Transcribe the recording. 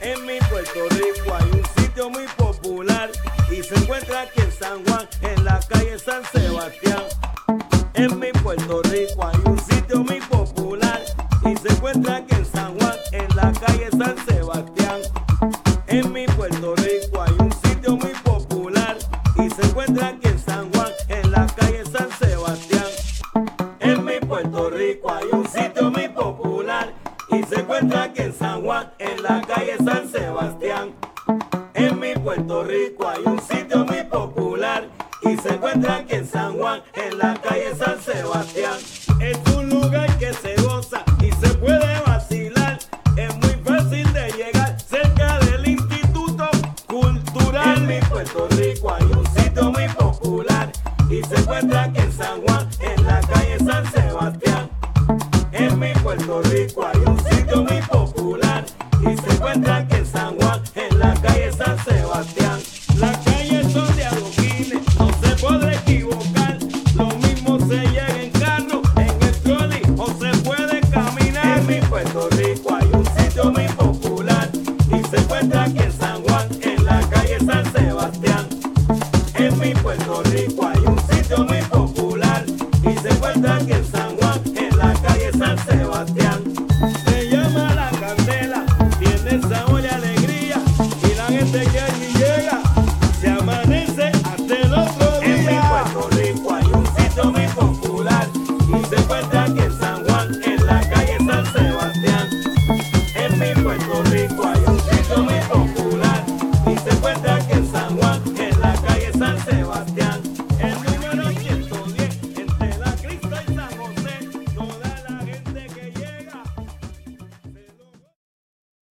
En mi Puerto Rico hay un sitio muy popular y se encuentra aquí en San Juan, en la calle San Sebastián. En mi Puerto Rico hay un sitio muy popular y se encuentra aquí en San Juan, en la calle San Sebastián. En mi Puerto Rico hay un sitio muy popular y se encuentra aquí en San Juan, en la calle San Sebastián. En mi Puerto Rico hay un sitio muy popular y se encuentra aquí en San Juan, en la calle San Sebastián. En mi Puerto Rico hay un sitio muy popular y se encuentra aquí en San Juan, en la calle San Sebastián. Es un lugar que se goza y se puede vacilar. Es muy fácil de llegar, cerca del Instituto Cultural. En mi Puerto Rico hay un sitio muy popular y se encuentra aquí en San Juan, en la calle San Sebastián. En mi Puerto Rico hay un sitio muy popular y se encuentra aquí en San Juan, en la calle San Sebastián. Las calles son de adoquines, no se podrá equivocar. Lo mismo se llega en carro, en el trolley o se puede caminar. En mi Puerto Rico hay un sitio muy